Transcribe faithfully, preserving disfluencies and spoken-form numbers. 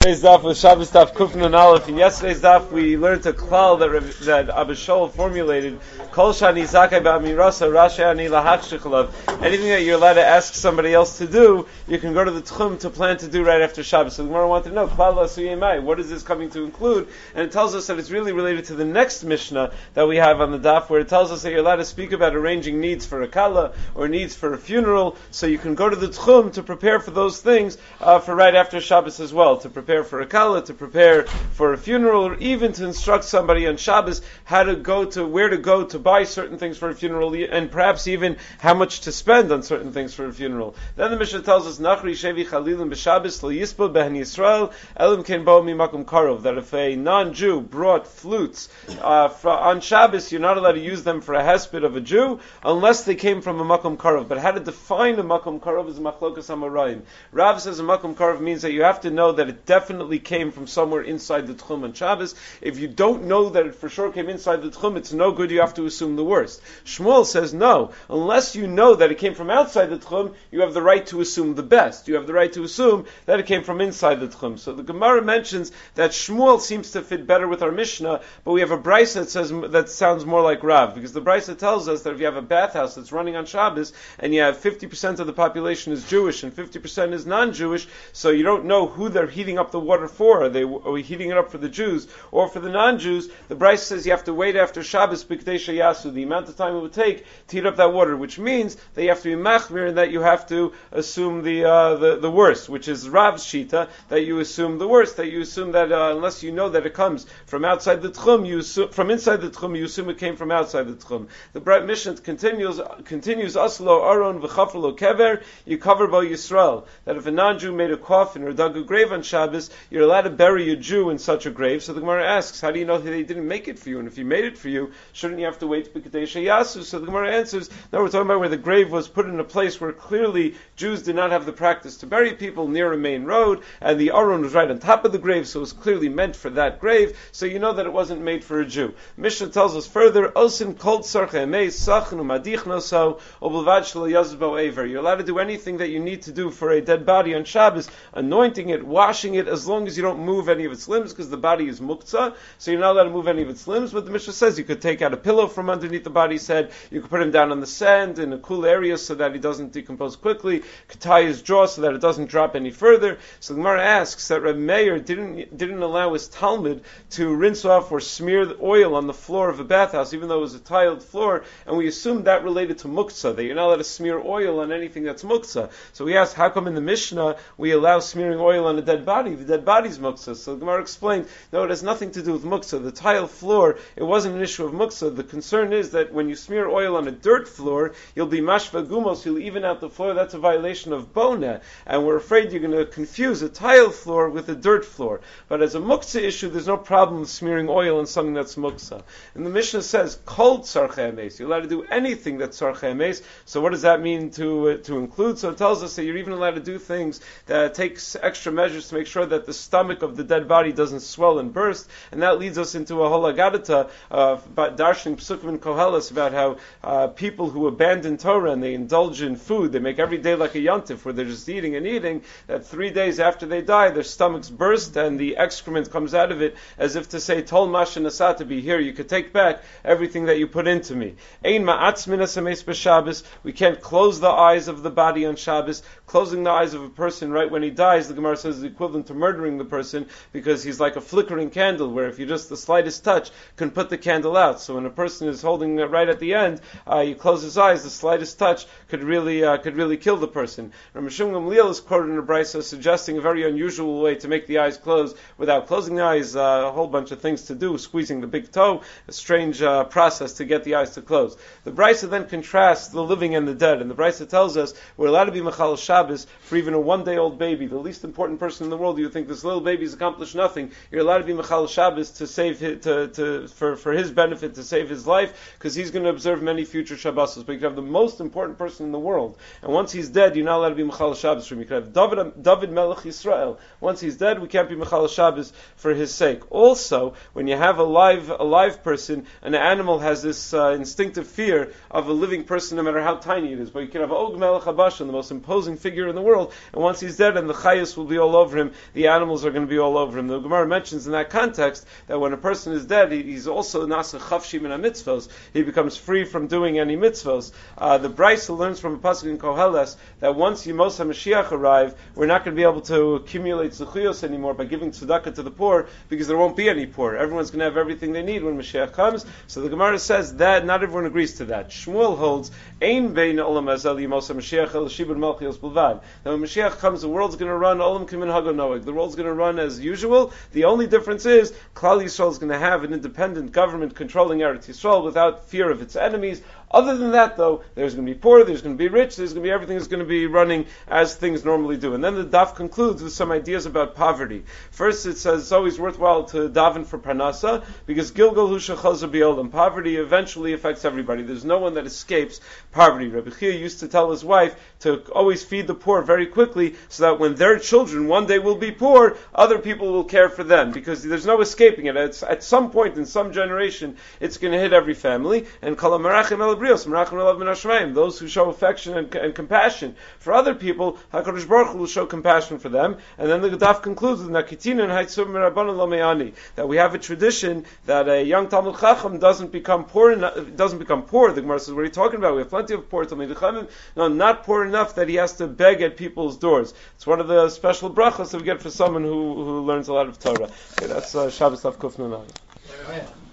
Today's daf was Shabbos daf Kuf Nun Aleph. In yesterday's daf, we learned a klal that that Abba Shaul formulated. Kol shani zakai ba'amirasa rasha ani lahachshichlav. Anything that you're allowed to ask somebody else to do, you can go to the tchum to plan to do right after Shabbos. So the Gemara wanted to know klal asuyemai. What is this coming to include? And it tells us that it's really related to the next Mishnah that we have on the daf, where it tells us that you're allowed to speak about arranging needs for a kala or needs for a funeral. So you can go to the tchum to prepare for those things uh, for right after Shabbos as well. To prepare for a kala, to prepare for a funeral, or even to instruct somebody on Shabbos how to go to, where to go to buy certain things for a funeral, and perhaps even how much to spend on certain things for a funeral. Then the Mishnah tells us, Nachri shevi chalilim b'Shabbos lo yispel behen Yisrael elim ken bo mimakom karov, that if a non-Jew brought flutes uh, for, on Shabbos, you're not allowed to use them for a hesped of a Jew unless they came from a makom karov. But how to define a makom karov is a machlokas hamarayim. Rav says a makom karov means that you have to know that it definitely came from somewhere inside the tchum on Shabbos. If you don't know that it for sure came inside the tchum, it's no good, you have to assume the worst. Shmuel says no. Unless you know that it came from outside the tchum, you have the right to assume the best. You have the right to assume that it came from inside the tchum. So the Gemara mentions that Shmuel seems to fit better with our Mishnah, but we have a brisa that says that sounds more like Rav, because the brisa tells us that if you have a bathhouse that's running on Shabbos and you have fifty percent of the population is Jewish and fifty percent is non-Jewish, so you don't know who they're heating up the water for. Are they are we heating it up for the Jews or for the non-Jews? The brisa says you have to wait after Shabbos b'kdei sheyasu, the amount of time it would take to heat up that water, which means that you have to be machmir and that you have to assume the uh, the, the worst, which is Rav's shita, that you assume the worst, that you assume that uh, unless you know that it comes from outside the tchum, you assume, from inside the tchum, you assume it came from outside the tchum. The Bright Mishnah continues continues aslo aron v'chafalo kever, you cover bo Yisrael, that if a non-Jew made a coffin or dug a grave on Shabbos, you're allowed to bury a Jew in such a grave. So the Gemara asks, how do you know that they didn't make it for you? And if he made it for you, shouldn't you have to wait b'kdei sheyasu? So the Gemara answers, no, we're talking about where the grave was put in a place where clearly Jews did not have the practice to bury people near a main road, and the aron was right on top of the grave, so it was clearly meant for that grave, so you know that it wasn't made for a Jew. Mishnah tells us further, Osin kol tzarchei emei sachnu madichno so oblevad shelo yazbo aver. You're allowed to do anything that you need to do for a dead body on Shabbos, anointing it, washing it, as long as you don't move any of its limbs, because the body is muktzah, so you're not allowed to move any of its limbs. But the Mishnah says you could take out a pillow from underneath the body's head, you could put him down on the sand in a cool area so that he doesn't decompose quickly, could tie his jaw so that it doesn't drop any further. So the Gemara asks that Reb Meir didn't didn't allow his Talmud to rinse off or smear the oil on the floor of a bathhouse, even though it was a tiled floor, and we assumed that related to muktzah, that you're not allowed to smear oil on anything that's muktzah. So we asked, how come in the Mishnah we allow smearing oil on a dead body? The dead body's muktzah. So the Gemara explained, no, it has nothing to do with muktzah. The tile floor, it wasn't an issue of muktzah. The concern is that when you smear oil on a dirt floor, you'll be mashva gumos, you'll even out the floor. That's a violation of bona, and we're afraid you're going to confuse a tile floor with a dirt floor. But as a muktzah issue, there's no problem with smearing oil on something that's muktzah. And the Mishnah says, kol tzarchei emes, you're allowed to do anything that's tzarchei emes. So what does that mean to uh, to include? So it tells us that you're even allowed to do things that takes extra measures to make sure that the stomach of the dead body doesn't swell and burst, and that leads us into a whole agadata uh, about darshaning psukim and koheles about how uh, people who abandon Torah and they indulge in food, they make every day like a yontif where they're just eating and eating, that three days after they die their stomachs burst and the excrement comes out of it as if to say, tol masha nasata, be here, you could take back everything that you put into me. Ein ma'atz minas hames b'Shabbos, we can't close the eyes of the body on Shabbos. Closing the eyes of a person right when he dies, the Gemara says, is equivalent to murdering the person, because he's like a flickering candle, where if you just the slightest touch can put the candle out. So when a person is holding it right at the end, uh, you close his eyes, the slightest touch could really uh, could really kill the person. Rav Shimon Gamliel is quoted in a brisa suggesting a very unusual way to make the eyes close without closing the eyes, uh, a whole bunch of things to do, squeezing the big toe, a strange uh, process to get the eyes to close. The brisa then contrasts the living and the dead, and the brisa tells us we're allowed to be machal Shabbos for even a one-day-old baby, the least important person in the world. You think this little baby's accomplished nothing, you're allowed to be machal Shabbos to save his, to, to for, for his benefit, to save his life, because he's going to observe many future Shabbosos. But you could have the most important person in the world, and once he's dead, you're not allowed to be machal Shabbos for him. You could have David, David Melech Yisrael. Once he's dead, we can't be machal Shabbos for his sake. Also, when you have a live, a live person, an animal has this uh, instinctive fear of a living person, no matter how tiny it is. But you can have Og Melech Habashan, the most imposing figure in the world, and once he's dead and the chayas will be all over him, the animals are going to be all over him. The Gemara mentions in that context that when a person is dead, he, he's also nasa chavshim min mitzvos. He becomes free from doing any mitzvos. Uh, the Brisa learns from a pasuk in Koheles that once Yemos HaMashiach arrive, we're not going to be able to accumulate zechuyos anymore by giving tzedakah to the poor, because there won't be any poor. Everyone's going to have everything they need when Mashiach comes. So the Gemara says that not everyone agrees to that. Shmuel holds ein bein olam hazel Yemos HaMashiach el shibud malchios bulvad. That when Mashiach comes, the world's going to run olam kimin hago noeg. The world's going to run as usual. The only difference is Klal Yisrael is going to have an independent government controlling Eretz Yisrael without fear of its enemies. Other than that, though, there's going to be poor, there's going to be rich, there's going to be everything is going to be running as things normally do. And then the daf concludes with some ideas about poverty. First, it says it's always worthwhile to daven for parnasa, because Gilgal hu shechazar b'olam. Poverty eventually affects everybody. There's no one that escapes poverty. Rabbi Chia used to tell his wife to always feed the poor very quickly, so that when their children one day will be poor, other people will care for them, because there's no escaping it. It's, at some point in some generation, it's going to hit every family. And kol hamerachim el brios, merachim elav min hashamayim. Those who show affection and, and compassion for other people, HaKadosh Baruch Hu will show compassion for them. And then the Daf concludes with Nakitin and Haitzum Mirabanan Lo Me'ani, that we have a tradition that a young Talmud Chacham doesn't become poor. Doesn't become poor. The Gemara says, "What are you talking about? We have plenty of poor Talmid Chacham. No, not poor enough that he has to beg at people's doors." It's one of the special brachos that we get for someone who who learns a lot of Torah. Okay, that's uh, Shabbos Tav Kuf Nun Aleph.